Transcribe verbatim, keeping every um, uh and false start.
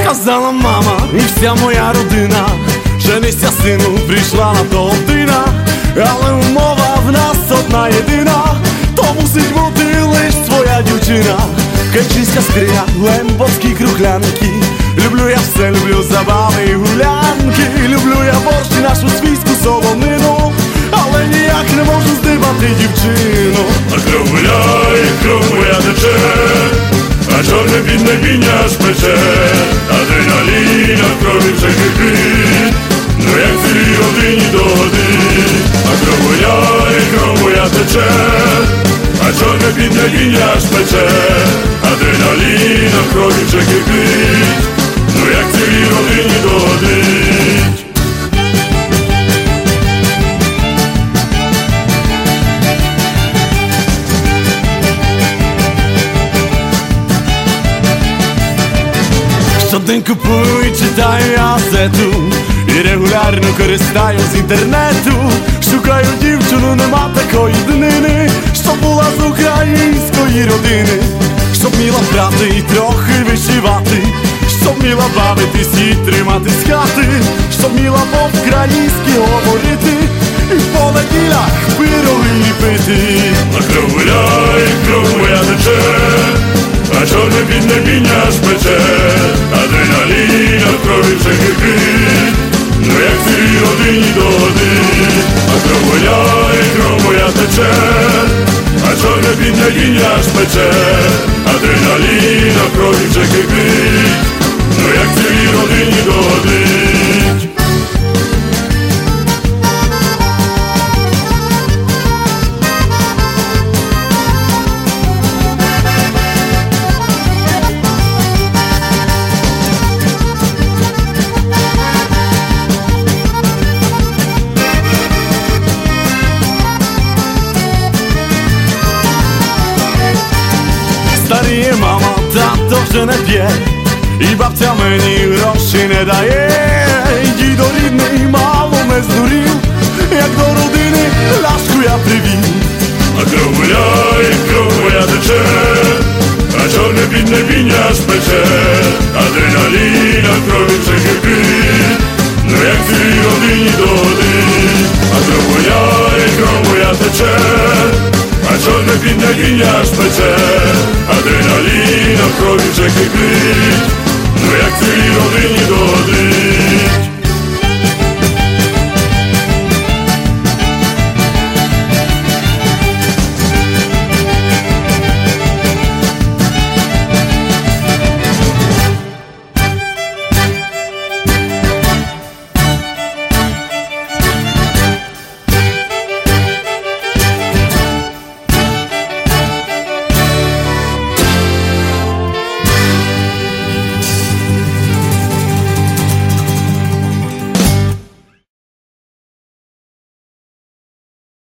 Казала мама і вся моя родина, женися, сину, прийшла на то година. Але умова в нас одна єдина, то мусить бути лиш твоя дівчина. Качиська скриня, глембовські круглянки. Люблю я все, люблю забави і гулянки. Люблю я борщ і нашу свійську солонину, але ніяк не можу здибати дівчину. А кров гуляє, кров моя тече, а чорне бідне біння аж пече. Адреналін, а крові вже кипить, ну як цілій годині до годин. А кров гуляє, кров моя тече, а чорне бідне біння аж пече. Адреналін, а крові вже кипить, ну як цілій годині до годин. Щодень купую і читаю газету, і регулярно користаю з інтернету. Шукаю дівчину, нема такої днини, щоб була з української родини, щоб вміла прати і трохи вишивати, щоб вміла бавитись і тримати з хати, щоб вміла по-українськи говорити і в понеділях пироги ліпити. А кров гуляє, кров моя тече, а чорне бідне біння аж пече. Адреналін, а крові вже кипить, ну як цілій годині до годин. А кров гуляє, кров моя тече, а чорне бідне біння аж пече. Адреналін, а крові вже кипить, ну як цілій годині до годин. Старіє мама, тато вже не п'є, і бабця мені гроші не дає. Дідо рідний мало не здурів, як до родини ляшку я привів. А кров гуляє, кров моя тече, а чорне бідне біння аж пече. Адреналін, а крові вже кипить, ну як цілій годині до годин. А кров гуляє, кров моя тече, а чорне бідне біння аж пече. Адреналін, а крові вже кипить, ну як цілій годині